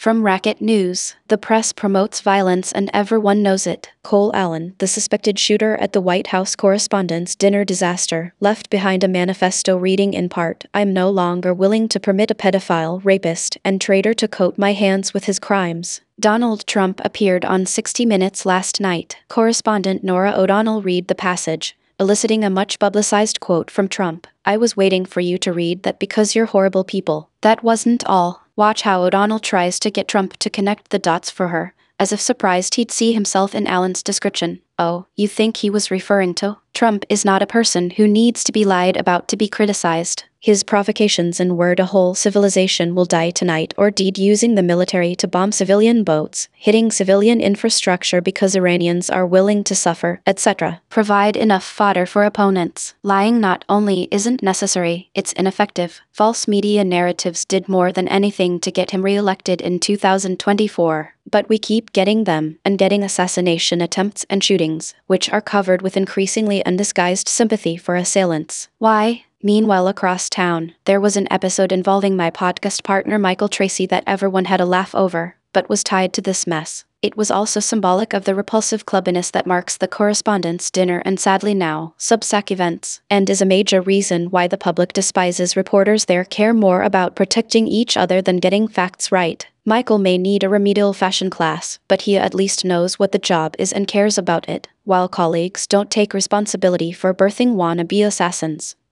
From Racket News, the press promotes violence and everyone knows it. Cole Allen, the suspected shooter at the White House Correspondents' Dinner disaster, left behind a manifesto reading in part, "I'm no longer willing to permit a pedophile, rapist, and traitor to coat my hands with his crimes." Donald Trump appeared on 60 Minutes last night. Correspondent Nora O'Donnell read the passage, eliciting a much-publicized quote from Trump. "I was waiting for you to read that because you're horrible people." That wasn't all. Watch how O'Donnell tries to get Trump to connect the dots for her, as if surprised he'd see himself in Allen's description. "Oh, you think he was referring to?" Trump is not a person who needs to be lied about to be criticized. His provocations and word a whole civilization will die tonight or deed using the military to bomb civilian boats, hitting civilian infrastructure because Iranians are willing to suffer, etc. provide enough fodder for opponents. Lying not only isn't necessary, it's ineffective. False media narratives did more than anything to get him re-elected in 2024. But we keep getting them, and getting assassination attempts and shootings, which are covered with increasingly undisguised sympathy for assailants. Why? Meanwhile, across town, there was an episode involving my podcast partner Michael Tracy that everyone had a laugh over, but was tied to this mess. It was also symbolic of the repulsive clubbiness that marks the Correspondents' Dinner and sadly now, Substack events, and is a major reason why the public despises reporters there care more about protecting each other than getting facts right. Michael may need a remedial fashion class, but he at least knows what the job is and cares about it, while colleagues don't take responsibility for birthing wannabe assassins.